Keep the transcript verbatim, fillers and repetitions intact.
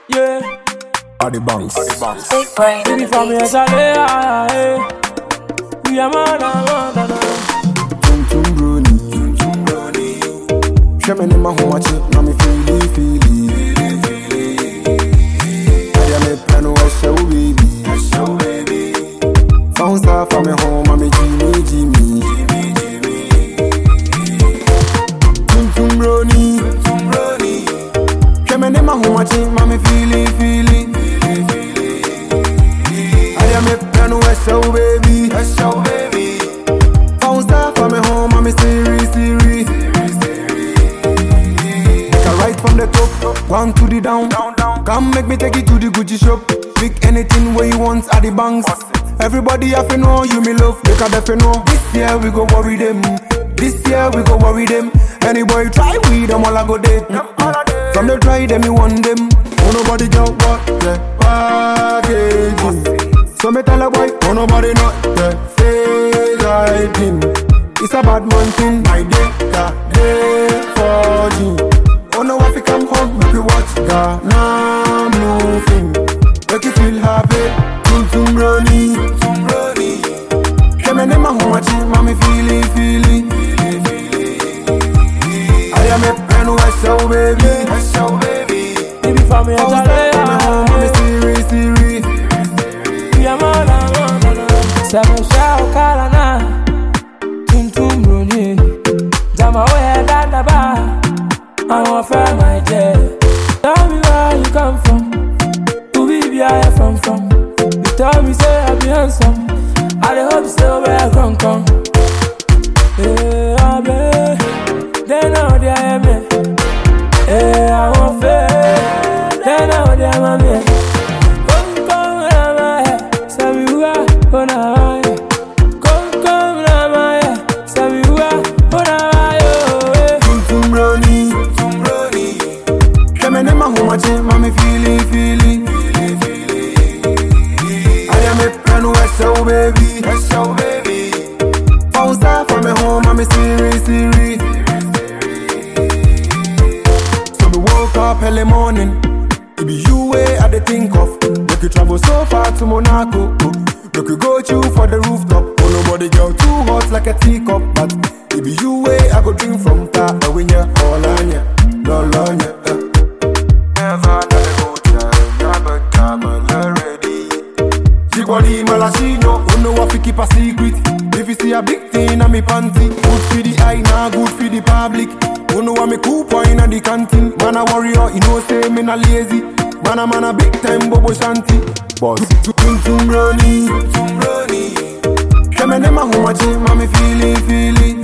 Yeah. Are the banks. Big brain. Baby for me as I lay, ah, eh. We are man, ah, man, ah. Tum tum brony, tum tum brony. Shame ni mahuachi, na mi feely feely. I am a plan wa show baby, show baby. Found star from me home, I'm a Jimmy Jimmy. Tum tum brony, tum brony. Shame ni mahuachi, na mi feely feely. I am a plan wa show baby, show baby. Found star from me home, I'm a serious serious. Right from the top, one to the down. Come make me take you to the Gucci shop. Pick anything where you want at the banks. Everybody have to know you me love. Look at the know. This year we go worry them. This year we go worry them. Any boy try with them all I go date. From the try them you want them. Oh nobody got what yeah. Packaging. So me tell a boy, oh nobody not yeah. Fake hiding. It's a bad man thing. My day, that day for you. Oh no, if you come home, make you watch Ghana moving. Make you feel happy. Tum tum brony, tum brony. Come and my home, mommy feely feely. I am a pen who I show baby, I show baby. Baby for me as I lay, ah, mommy serious serious. We are man, ah, man, ah. Seven shall call na. Tum tum brony. Jama we head at the bar. I want to my dear. Tell me where you come from. Who be where you from from? You tell me say I be handsome. I dey hope still where I come come. Eh, I be. They know they are me. Eh, I want fair. They know they are me. Come come na my head. Say me who I wanna hide. Come come na my head. Say me who I wanna hide. Tum tum brony. Come and my home, mommy feely feely. I am a plan who I show baby, I show baby. Found star from me home, mommy serious serious. So we woke up early morning. It be you way I dey think of. Make you travel so far to Monaco. Make you go chew for the rooftop. Oh nobody girl too hot like a teacup, but it be you way I go drink from tar. But when you're all on ya, all on ya. Body malashino, who know what to keep a secret. If you see a big thing on me panty, good for the eye, nah good for the public. Who know what me coupon in the canteen. Man a warrior, you know say me not lazy. Man a man a big time bobo shanty. Boss, tum tum brony, tum brony. Come and my home, mommy feely feely.